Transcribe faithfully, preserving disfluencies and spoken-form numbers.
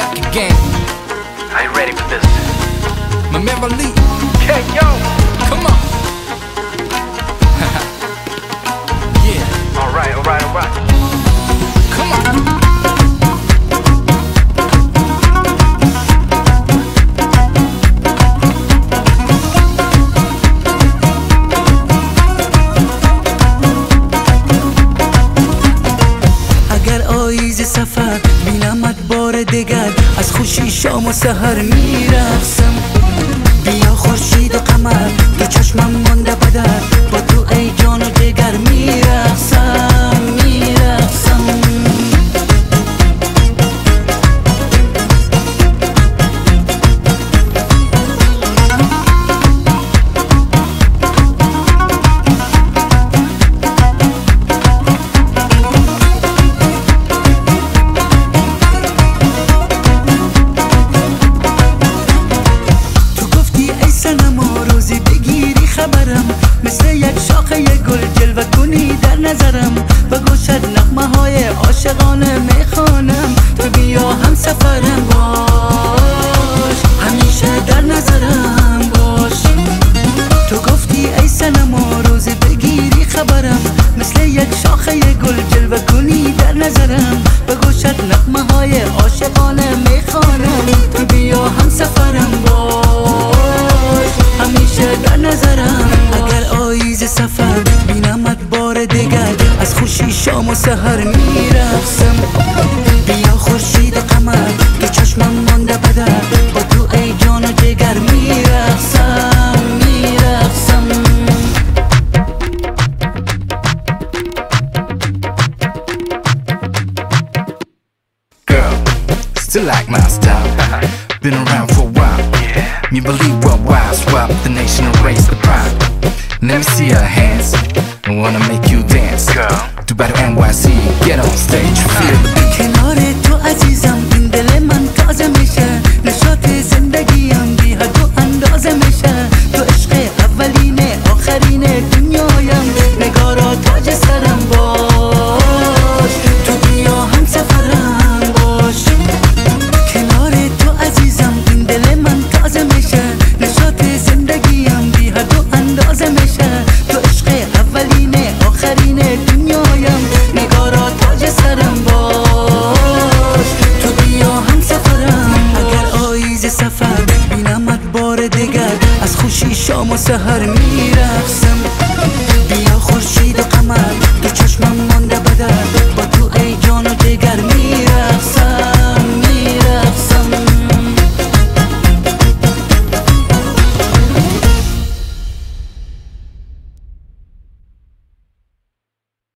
back again. Are you ready for this? My man Lee. Hey yo! Come on. Yeah. Alright, alright, alright. Come on. سفر بینمت بار دگر از خوشی شام و سحر میرقصم بیا خورشید و قمر تو چشمم مانده بدر با تو ای جان و جگر میرقصم میرقصم مثل یک شاخه گل جلوه کنی در نظرم و گوشت نغمه های عاشقانه میخوانم تو بیا هم سفرم باش همیشه در نظرم باش تو گفتی ای سنما روزی بگیری خبرم مثل یک شاخه گل جلوه کنی در نظرم و گوشت نغمه های عاشقانه میخوانم تو بیا هم سفرم باش همیشه در نظرم سفر بینمت بار دگر از خوشی شام و سحر میرقصم بیا خورشید قمر تو چشمم مانده بدر با تو ای جان و جگر میرقصم میرقصم Girl, still like my style. Been around for a while. Yeah. Me believe worldwide, swap the nation and raise the pride. Let me see your hands, I wanna make you dance. Girl, do better N Y C, get on stage, feel the beat. کنار تو عزیزم این